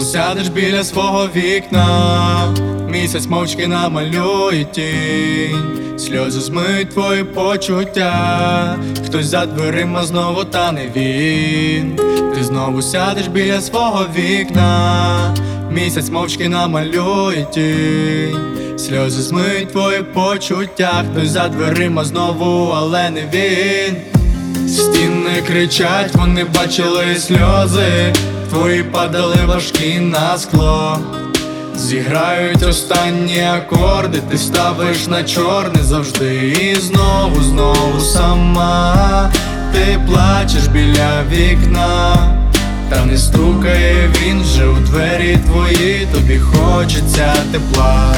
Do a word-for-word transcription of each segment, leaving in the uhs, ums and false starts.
сядеш біля свого вікна, місяць мовчки намалює тінь, сльози змиють твої почуття. Хтось за дверима знову, та не він. Ти знову сядеш біля свого вікна, місяць мовчки намалює тінь, сльози змиють твої почуття. Хтось за дверима знову, але не він. Стіни кричать, вони бачили сльози твої, падали важкі на скло. Зіграють останні акорди, ти ставиш на чорне завжди. І знову, знову сама ти плачеш біля вікна, та не стукає він вже у двері твої, тобі хочеться тепла.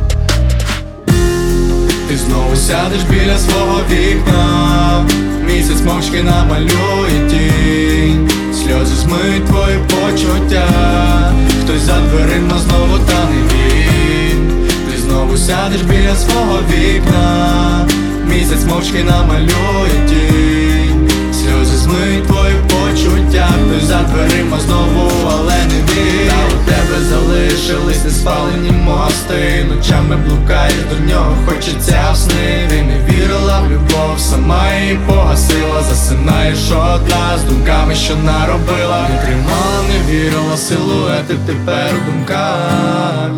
Ти знову сядеш біля свого вікна, місяць мовчки намалює тінь, сльози змиють твої почуття. Хтось за дверима знову, та не він. Ти знову сядеш біля свого вікна, місяць мовчки намалює тінь, сльози змиють твої почуття. Хтось за дверима знову, але не він. Та у тебе залишились неспалені мости, ночами блукаєш до нього, хочеться в сни. Ти не вірила в любов, сама її погасила. Засинаєш одна з думками, що наробила. Не тримала, не вірила, силуети тепер у думках.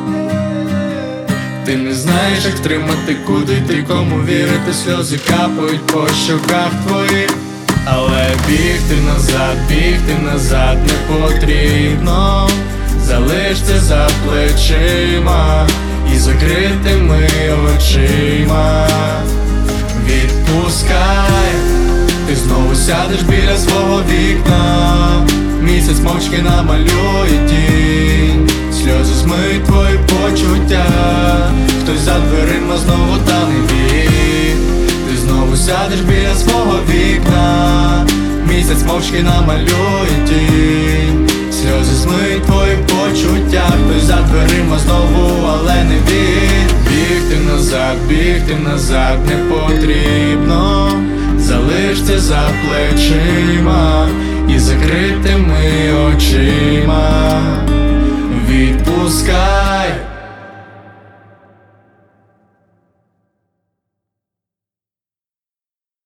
Ти не знаєш, як тримати, куди йти, кому вірити. Сльози капають по щоках твоїх, але бігти назад, бігти назад не потрібно. Залиш це за плечима і закритими очима. Відпускай, ти знову сядеш біля свого вікна, місяць мовчки намалює тінь, сльози змиють твої почуття. Хтось за дверима знову, та не він. Ти знову сядеш біля свого вікна, місяць мовчки намалює тінь, сльози змиють твої почуття. Хтось за дверима знову, але не він. Бігти назад, бігти назад не потрібно. Залиш це за плечима і закритими очима. Відпускай,